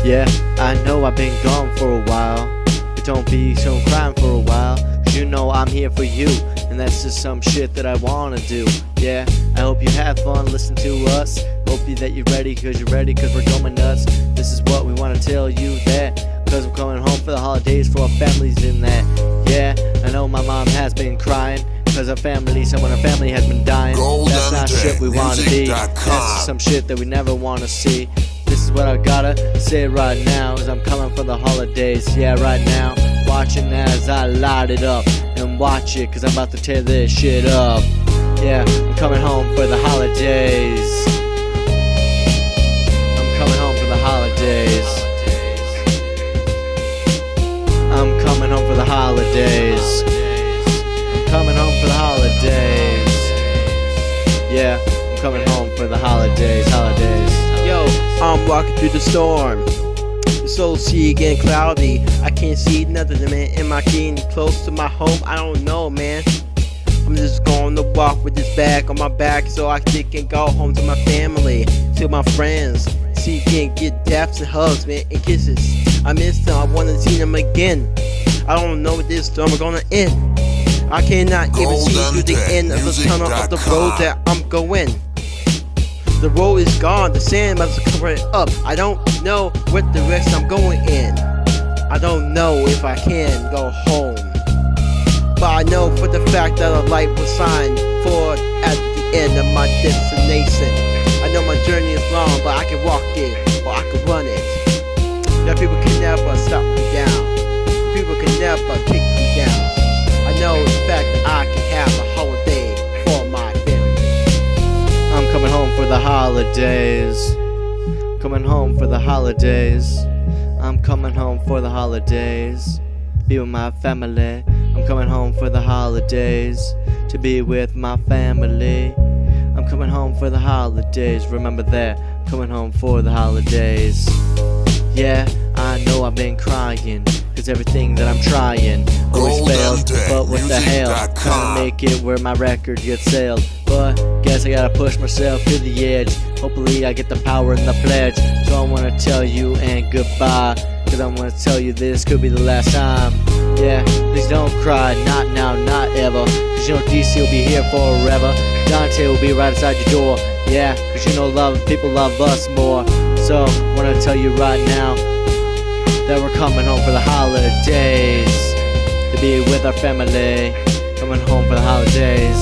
Yeah, I know I've been gone for a while, but don't be so crying for a while, 'cause you know I'm here for you, and that's just some shit that I wanna do. Yeah, I hope you have fun, listen to us. Hope that you're ready, 'cause you're ready, 'cause we're going nuts. This is what we wanna tell you, that 'cause we're coming home for the holidays for our families in that. Yeah, I know my mom has been crying, 'cause someone in her family has been dying. That's not shit we wanna be. That's just some shit that we never wanna see. This is what I gotta say right now, is I'm coming for the holidays. Yeah, right now, watching as I light it up, and watch it, 'cause I'm about to tear this shit up. Yeah, I'm coming home for the holidays. I'm coming home for the holidays. I'm coming home for the holidays. I'm coming home for the holidays. Yeah, I'm coming home for the holidays. Yo, I'm walking through the storm. The soul sea getting cloudy. I can't see nothing, man. Am I getting close to my home? I don't know, man. I'm just going to walk with this bag on my back, so I can go home to my family, to my friends. See, can get daps and hugs, man, and kisses. I miss them. I want to see them again. I don't know what this storm is gonna end. I cannot even see through the end of the tunnel of the road that I'm going. The road is gone, the sand must cover it up. I don't know what direction I'm going in. I don't know if I can go home. But I know for the fact that a light was signed for at the end of my destination. I know my journey is long, but I can walk it, or I can run it. That people can never stop me down. People can never kick me down. I know the fact that I can have a holiday for my family. I'm coming home for the holidays. Coming home for the holidays. I'm coming home for the holidays. Be with my family. I'm coming home for the holidays. To be with my family. I'm coming home for the holidays. Remember that. I'm coming home for the holidays. Yeah, I know I've been crying, 'cause everything that I'm trying always fails. But what the hell, trying to make it where my record gets sailed. But guess I gotta push myself to the edge. Hopefully I get the power and the pledge. So I wanna tell you and goodbye, 'cause I wanna tell you this could be the last time. Yeah, please don't cry, not now, not ever, 'cause you know DC will be here forever. Dante will be right outside your door. Yeah, 'cause you know people love us more. So I wanna tell you right now that we're coming home for the holidays, to be with our family. Coming home for the holidays,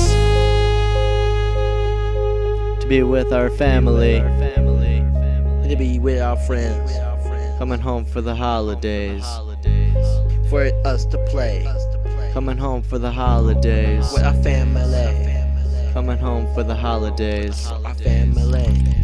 to be with our family, To be with our friends. coming home for the holidays, For us to play coming home for the holidays, with our family. coming home for the holidays. Our family.